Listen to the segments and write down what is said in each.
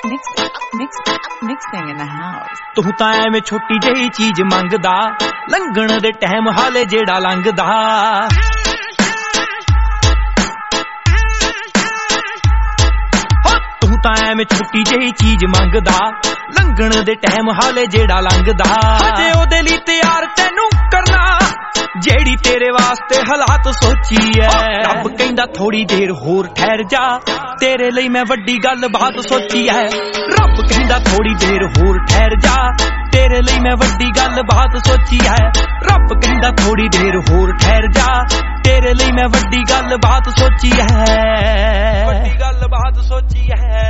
Mixing in the house. ਤੂੰ ਤਾਂ ਐਵੇਂ ਛੋਟੀ ਜਿਹੀ ਚੀਜ਼ ਮੰਗਦਾ, ਲੰਘਣ ਦੇ ਟਾਈਮ ਹਾਲੇ ਜਿਹੜਾ ਲੰਘਦਾ। ਤੂੰ ਤਾਂ ਐਵੇਂ ਛੋਟੀ ਜਿਹੀ ਚੀਜ਼ ਮੰਗਦਾ, ਲੰਘਣ ਦੇ ਟਾਈਮ ਹਾਲੇ ਜਿਹੜਾ ਲੰਘਦਾ। ਹਜੇ ਉਹਦੇ ਲਈ ਤਿਆਰ ਤੈਨੂੰ ਕਰਨਾ ਜਿਹੜੀ ਤੇਰੇ ਵਾਸਤੇ ਹਾਲਾਤ ਸੋਚੀ ਐ। ਰੱਬ ਕਹਿੰਦਾ ਥੋੜੀ ਦੇਰ ਹੋਰ ਠਹਿਰ ਜਾ, ਤੇਰੇ ਲਈ ਮੈਂ ਵੱਡੀ ਗੱਲ ਬਾਤ ਸੋਚੀ ਐ। ਰੱਬ ਕਹਿੰਦਾ ਥੋੜੀ ਦੇਰ ਹੋਰ ਠਹਿਰ ਜਾ, ਤੇਰੇ ਲਈ ਮੈਂ ਵੱਡੀ ਗੱਲ ਬਾਤ ਸੋਚੀ ਐ। ਰੱਬ ਕਹਿੰਦਾ ਥੋੜੀ ਦੇਰ ਹੋਰ ਠਹਿਰ ਜਾ, ਤੇਰੇ ਲਈ ਮੈਂ ਵੱਡੀ ਗੱਲ ਬਾਤ ਸੋਚੀ ਐ। ਵੱਡੀ ਗੱਲ ਬਾਤ ਸੋਚੀ ਐ।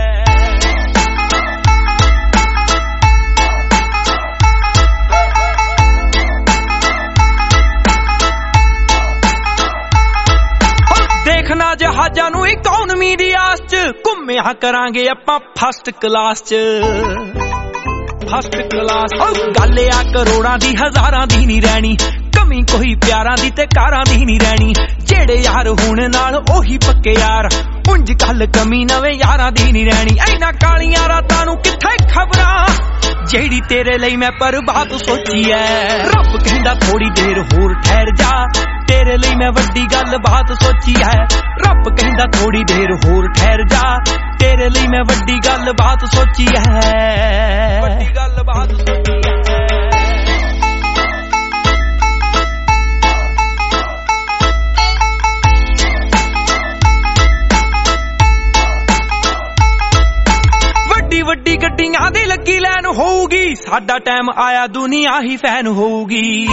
ਦੇਖਣਾ ਜਹਾਜ਼ਾਂ ਨੂੰ ਇਕਨੋਮੀ ਦੀ ਆਸ ਚ, ਘੁੰਮਿਆ ਕਰਾਂਗੇ ਆਪਾਂ ਫਸਟ ਕਲਾਸ ਚ। ਫਸਟ ਕਲਾਸ ਗੱਲ ਆ ਕਰੋੜਾਂ ਦੀ ਹਜ਼ਾਰਾਂ ਦੀ ਨਹੀਂ ਰਹਿਣੀ, ਕਮੀ ਕੋਈ ਪਿਆਰਾਂ ਦੀ ਤੇ ਕਾਰਾਂ ਦੀ ਨਹੀਂ ਰਹਿਣੀ। ਜਿਹੜੇ ਯਾਰ ਹੁਣ ਨਾਲ ਉਹੀ ਪੱਕੇ ਯਾਰ, ਉਂਝ ਕੱਲ ਕਮੀ ਨਵੇਂ ਯਾਰਾਂ ਦੀ ਨਹੀਂ ਰਹਿਣੀ। ਐਨਾ ਕਾਲੀਆਂ ਰਾਤਾਂ ਨੂੰ ਕਿੱਥੇ ਖਬਰਾਂ ਜਿਹੜੀ ਤੇਰੇ ਲਈ ਮੈਂ ਬਰਬਾਦ ਸੋਚੀ ਐ। ਰੱਬ ਕਹਿੰਦਾ ਥੋੜੀ ਦੇਰ ਹੋਰ ਠਹਿਰ ਜਾ, ਤੇਰੇ ਲਈ ਮੈਂ ਵੱਡੀ ਗੱਲ ਬਾਤ ਸੋਚੀ ਐ। ਰੱਬ ਕਹਿੰਦਾ ਥੋੜੀ ਦੇਰ ਹੋਰ ਠਹਿਰ ਜਾ, ਤੇਰੇ ਲਈ ਮੈਂ ਵੱਡੀ ਗੱਲ ਬਾਤ ਸੋਚੀ ਐ। ਵੱਡੀ ਗੱਲ ਬਾਤ ਸੋਚੀ ਐ। ਵੱਡੀ ਗੱਡੀਆਂ ਦੀ ਲੱਗੀ ਲੈਣ ਹੋਊਗੀ, ਸਾਡਾ ਟਾਈਮ ਆਇਆ ਦੁਨੀਆ ਹੀ ਫੈਨ ਹੋਊਗੀ।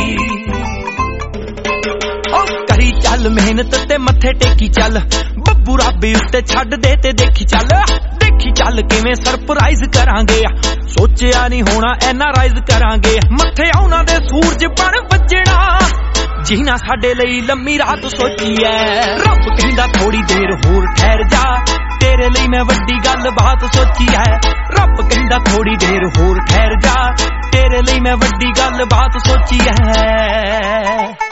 ਕਰੀ ਚੱਲ ਮਿਹਨਤ ਤੇ ਮੱਥੇ ਟੇਕੀ ਚੱਲ, ਬੱਬੂ ਰੱਬ ਉੱਤੇ ਛੱਡ ਦੇ ਤੇ ਦੇਖੀ ਚੱਲ। ਦੇਖੀ ਚੱਲ ਕਿਵੇਂ ਸਰਪ੍ਰਾਈਜ਼ ਕਰਾਂਗੇ, ਸੋਚਿਆ ਨਹੀਂ ਹੋਣਾ ਐਨਾ ਰਾਈਜ਼ ਕਰਾਂਗੇ। ਮੱਥੇ ਉਹਨਾਂ ਦੇ ਸੂਰਜ ਬਣ ਵੱਜਣਾ, ਜਿਨ੍ਹਾਂ ਸਾਡੇ ਲਈ ਲੰਮੀ ਰਾਤ ਸੋਚੀ ਐ। ਰੱਬ ਕਹਿੰਦਾ ਥੋੜੀ ਦੇਰ ਹੋਰ ਠਹਿਰ ਜਾ, ਤੇਰੇ ਲਈ ਮੈਂ ਵੱਡੀ ਗੱਲ ਬਾਤ ਸੋਚੀ ਐ। ਰੱਬ ਕਹਿੰਦਾ ਥੋੜੀ ਦੇਰ ਹੋਰ ਠਹਿਰ ਜਾ, ਤੇਰੇ ਲਈ ਮੈਂ ਵੱਡੀ ਗੱਲ ਬਾਤ ਸੋਚੀ ਐ।